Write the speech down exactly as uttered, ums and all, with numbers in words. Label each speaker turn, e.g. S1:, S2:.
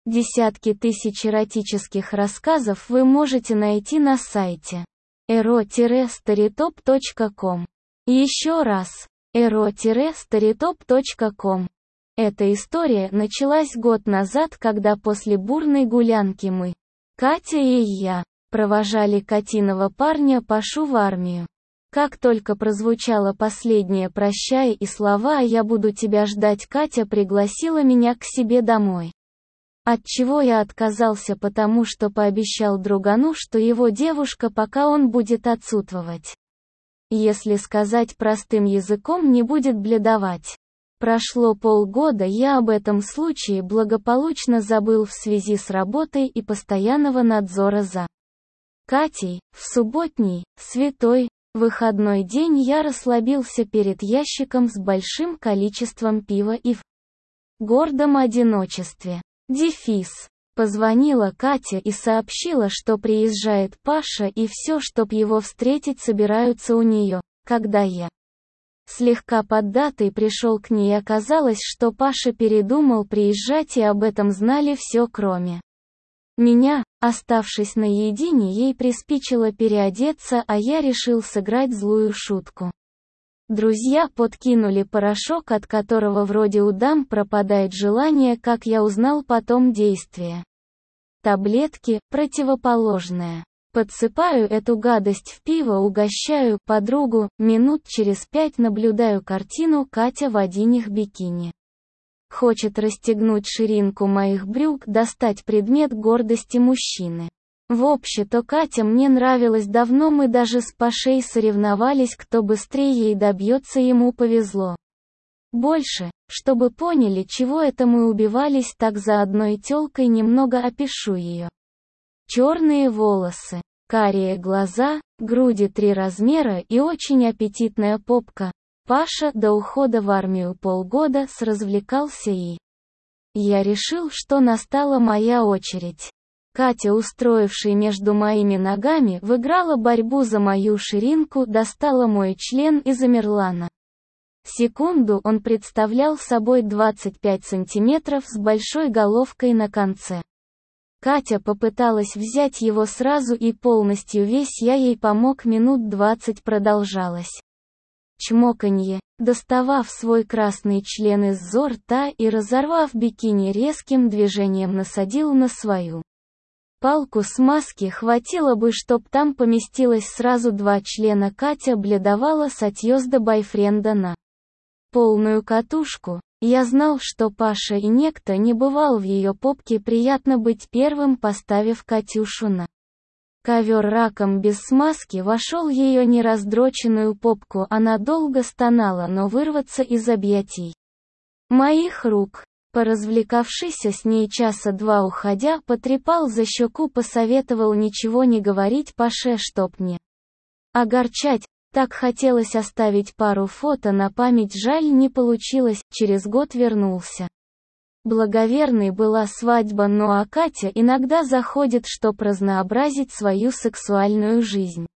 S1: Десятки тысяч эротических рассказов вы можете найти на сайте эро старитоп точка ком. Еще раз, эро старитоп точка ком. Эта история началась год назад, когда после бурной гулянки мы, Катя и я, провожали Катиного парня Пашу в армию. Как только прозвучало последнее «прощай» и слова «я буду тебя ждать», Катя пригласила меня к себе домой. Отчего я отказался, потому что пообещал другану, что его девушка, пока он будет отсутствовать, если сказать простым языком, не будет бледовать. Прошло полгода, я об этом случае благополучно забыл в связи с работой и постоянного надзора за Катей. В субботний, святой, выходной день я расслабился перед ящиком с большим количеством пива и в гордом одиночестве. Дефис. Позвонила Катя и сообщила, что приезжает Паша и все, чтоб его встретить, собираются у нее. Когда я слегка поддатый пришел к ней, оказалось, что Паша передумал приезжать, и об этом знали все, кроме меня. Оставшись наедине, ей приспичило переодеться, а я решил сыграть злую шутку. Друзья подкинули порошок, от которого вроде у дам пропадает желание, как я узнал потом, действие таблетки, противоположное. Подсыпаю эту гадость в пиво, угощаю подругу, минут через пять наблюдаю картину: Катя в одних бикини. Хочет расстегнуть ширинку моих брюк, достать предмет гордости мужчины. В общем-то, Катя мне нравилась давно, мы даже с Пашей соревновались, кто быстрее ей добьется, ему повезло больше. Чтобы поняли, чего это мы убивались так за одной тёлкой, немного опишу ее. Черные волосы, карие глаза, груди три размера и очень аппетитная попка. Паша до ухода в армию полгода с развлекался, и я решил, что настала моя очередь. Катя, устроившая между моими ногами, выиграла борьбу за мою ширинку, достала мой член и замерла на секунду. Он представлял собой двадцать пять сантиметров с большой головкой на конце. Катя попыталась взять его сразу и полностью весь, я ей помог, минут двадцать продолжалось чмоканье. Доставав свой красный член из-за рта и разорвав бикини, резким движением насадил на свою палку смазки, хватило бы, чтоб там поместилось сразу два члена. Катя бледовала с отъезда бойфренда на полную катушку. Я знал, что Паша и некто не бывал в ее попке, приятно быть первым, поставив Катюшу на ковер раком без смазки, вошел в ее нераздроченную попку. Она долго стонала, но вырваться из объятий моих рук. Поразвлекавшись с ней часа два, уходя, потрепал за щеку, посоветовал ничего не говорить Паше, чтоб не огорчать. Так хотелось оставить пару фото на память, жаль, не получилось. Через год вернулся. Благоверной была свадьба, ну а Катя иногда заходит, чтоб разнообразить свою сексуальную жизнь.